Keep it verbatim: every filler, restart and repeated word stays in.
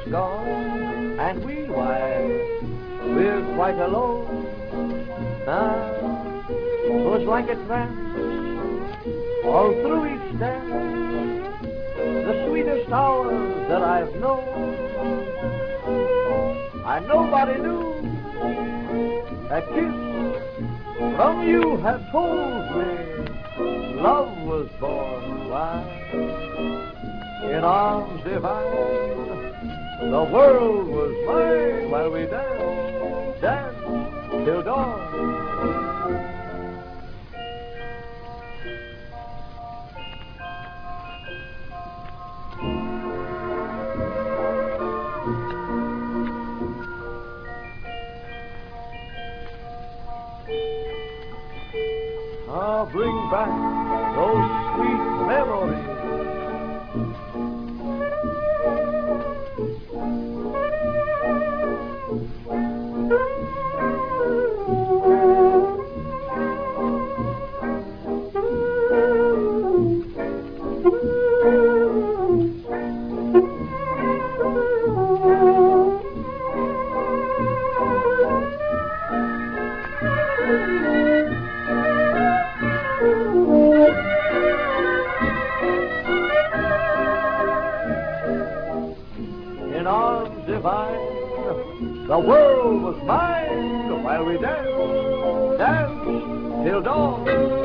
gone, and we, why, we're quite alone. Ah, 'twas like a trance, all through each dance, the sweetest hours that I've known. And nobody knew a kiss from you had told me love was born. Why, in arms divine, the world was mine while we danced, danced till dawn. Ah, bring back those sweet memories. In arms divine, the world was mine while we danced, danced till dawn.